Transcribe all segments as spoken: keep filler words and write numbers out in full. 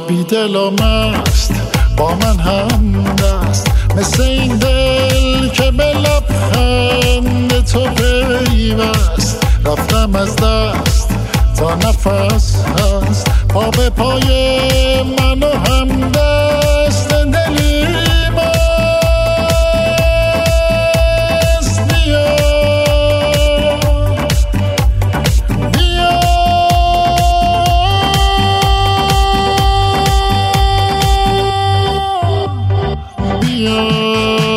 بی دل و مست با من هم دست، مثل این دل که به لبخند تو پیوست. رفتم از دست تا نفس هست، پا به پای من و هم دست دلی مست. بیا بیا بیا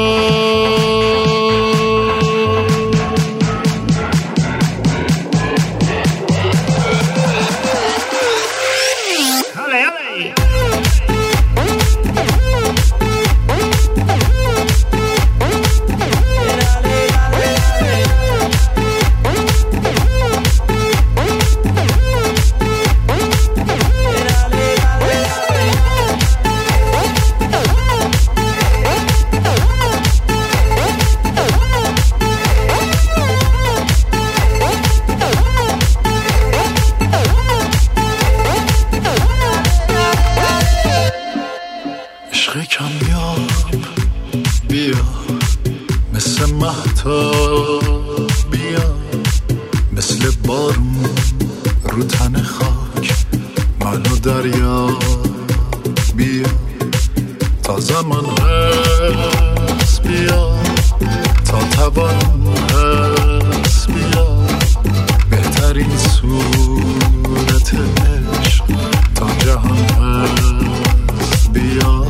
کمیاب. بیا مثل مهتاب، بیا مثل بارون رو تن خاک منو دریا. بیا تا زمان هست، بیا تا توان هست، بیا بهترین صورت عشق تا جهان هست. بیا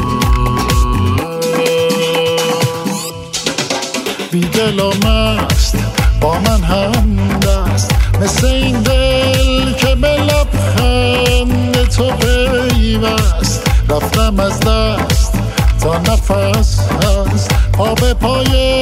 بی دل و مست با من هم دست، مثل این دل که به لبخند تو پیوست. رفتم از دست تا نفس هست، پا به پای